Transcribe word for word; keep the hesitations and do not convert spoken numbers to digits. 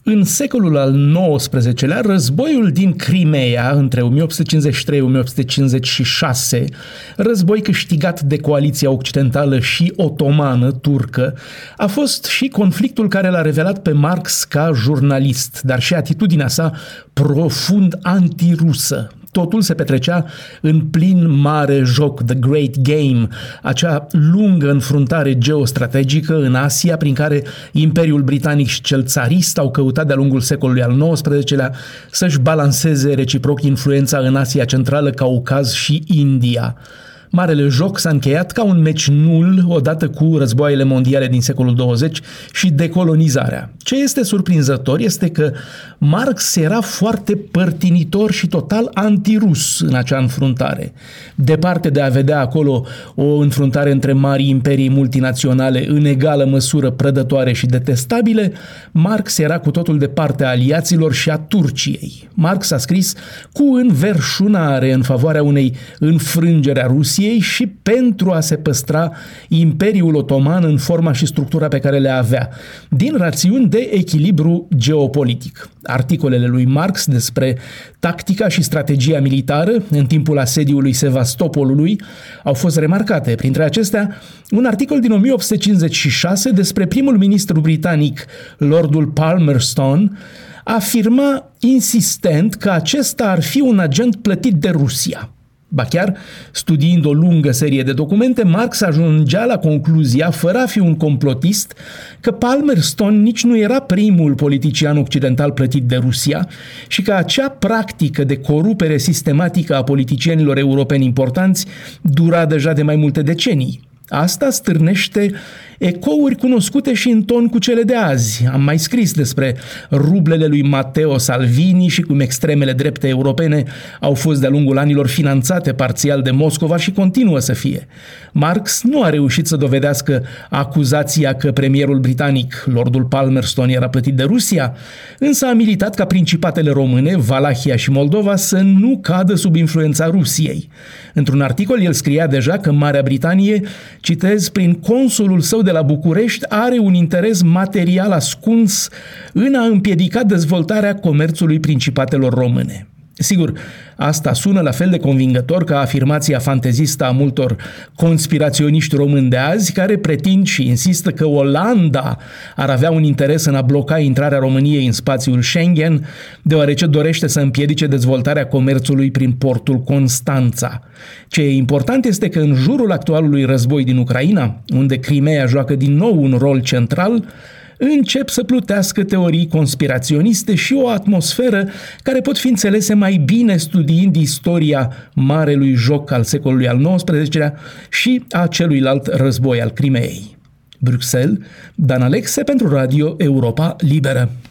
În secolul al nouăsprezecelea, războiul din Crimea, între o mie opt sute cincizeci și trei - o mie opt sute cincizeci și șase, război câștigat de coaliția occidentală și otomană, turcă, a fost și conflictul care l-a revelat pe Marx ca jurnalist, dar și atitudinea sa profund antirusă. Totul se petrecea în plin mare joc, The Great Game, acea lungă înfruntare geostrategică în Asia prin care Imperiul Britanic și cel țarist au căutat de-a lungul secolului al nouăsprezecelea să-și balanceze reciproc influența în Asia Centrală, Caucaz și India. Marele joc s-a încheiat ca un meci nul odată cu războaiele mondiale din secolul douăzeci și decolonizarea. Ce este surprinzător este că Marx era foarte părtinitor și total antirus în acea înfruntare. Departe de a vedea acolo o înfruntare între mari imperii multinaționale în egală măsură prădătoare și detestabile, Marx era cu totul de partea aliaților și a Turciei. Marx a scris cu înverșunare în favoarea unei înfrângeri a Rusiei și pentru a se păstra Imperiul Otoman în forma și structura pe care le avea, din rațiuni de echilibru geopolitic. Articolele lui Marx despre tactica și strategia militară în timpul asediului Sevastopolului au fost remarcate. Printre acestea, un articol din o mie opt sute cincizeci și șase despre primul ministru britanic, Lordul Palmerston, afirma insistent că acesta ar fi un agent plătit de Rusia. Ba chiar, studiind o lungă serie de documente, Marx ajungea la concluzia, fără a fi un complotist, că Palmerston nici nu era primul politician occidental plătit de Rusia și că acea practică de corupere sistematică a politicienilor europeni importanți dura deja de mai multe decenii. Asta stârnește ecouri cunoscute și în ton cu cele de azi. Am mai scris despre rublele lui Matteo Salvini și cum extremele drepte europene au fost de-a lungul anilor finanțate parțial de Moscova și continuă să fie. Marx nu a reușit să dovedească acuzația că premierul britanic, Lordul Palmerston, era plătit de Rusia, însă a militat ca principatele române, Valahia și Moldova să nu cadă sub influența Rusiei. Într-un articol el scria deja că Marea Britanie, citez, prin consulul său de la București, are un interes material ascuns în a împiedica dezvoltarea comerțului principatelor române. Sigur, asta sună la fel de convingător ca afirmația fantezistă a multor conspiraționiști români de azi care pretind și insistă că Olanda ar avea un interes în a bloca intrarea României în spațiul Schengen, deoarece dorește să împiedice dezvoltarea comerțului prin portul Constanța. Ce e important este că în jurul actualului război din Ucraina, unde Crimea joacă din nou un rol central, încep să plutească teorii conspiraționiste și o atmosferă care pot fi înțelese mai bine studiind istoria marelui joc al secolului al nouăsprezecelea și a celuilalt război al Crimeei. Bruxelles, Dan Alexe pentru Radio Europa Liberă.